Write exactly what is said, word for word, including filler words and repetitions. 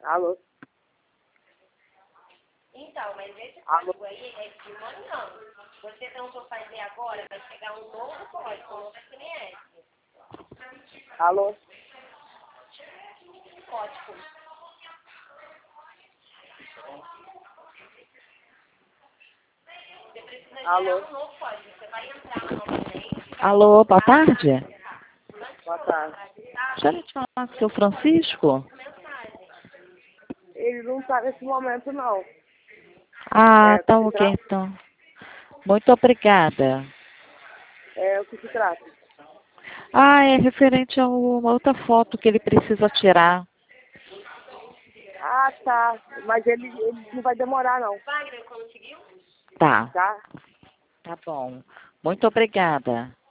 Alô? Então, mas esse Alô? código aí é de um ano não. Você tentou fazer agora, vai chegar um novo código, um novo S M S. Alô? Código. Você precisa Alô? gerar um novo código. Você vai entrar novamente. Alô, boa tarde. Boa tarde. Deixa eu te falar com o seu Francisco. Mensagem. Ele não tá nesse momento, não. Ah, É, o que tá se ok, trata? então. Muito obrigada. É, o que se trata? Ah, é referente a uma outra foto que ele precisa tirar. Ah, tá. Mas ele, ele não vai demorar, não. Wagner, conseguiu? Tá, Tá? tá bom. Muito obrigada.